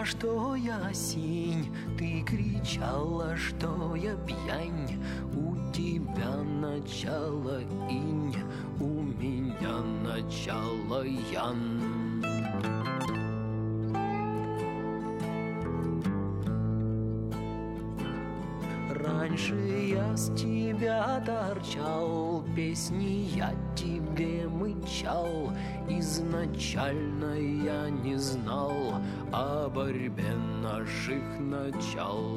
думала, что я синь, ты кричала, что я пьянь. У тебя начало инь, у меня начало ян. Раньше я с тебя торчал, песни я тебе мычал. Изначально я не знал о борьбе наших начал.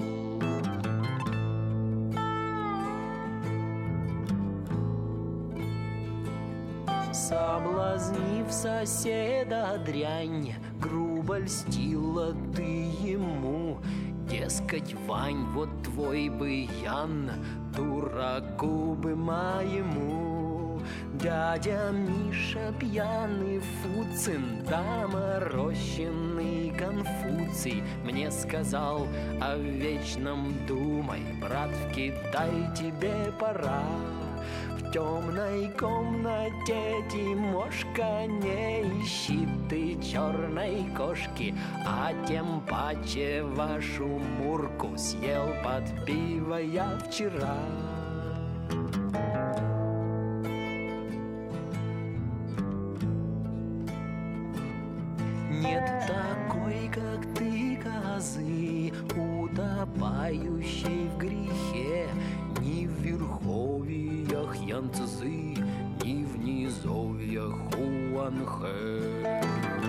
Соблазнив соседа дрянь, грубо льстила ты ему. Дескать, Вань, вот твой бы Ян, дураку бы моему. Дядя Миша пьяный Фуцин, доморощенный Конфуций мне сказал: о вечном думай, брат, в Китай тебе пора. В темной комнате Тимошка, не ищи ты черной кошки, а тем паче вашу Мурку съел под пиво я вчера. Нет такой, как ты, козы, утопающей в грехе, ни в верховьях Янцзы, ни в низовьях Хуанхэ.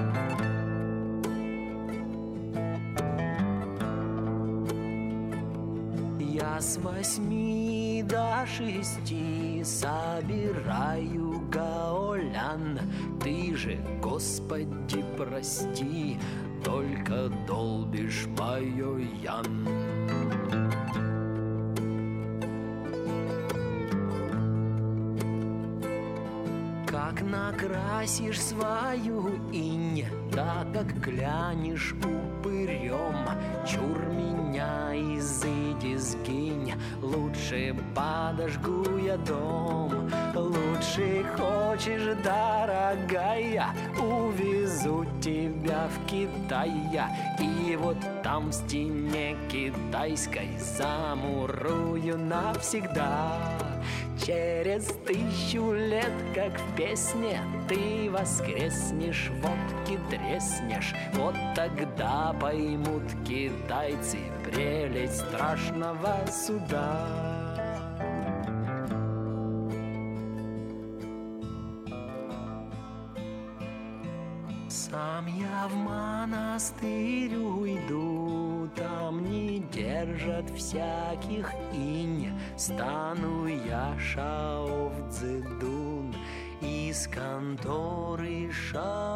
Я с 8 до 6 собираю гаолян. Ты же, Господи, прости, только долбишь мое ян. Как накрасишь свою инь, да как глянешь упырем, чур меня, изыди, сгинь, лучше подожгу я дом. Лучше хочешь, дорогая, увезу тебя в Китай, и вот там в стене китайской замурую навсегда. Через 1000 лет, как в песне, ты воскреснешь, водки треснешь. Вот тогда поймут китайцы прелесть страшного суда. Сам я в монастырь уйду, там не держат всяких инь. Стану я Шао Цзэдун, из конторы Шао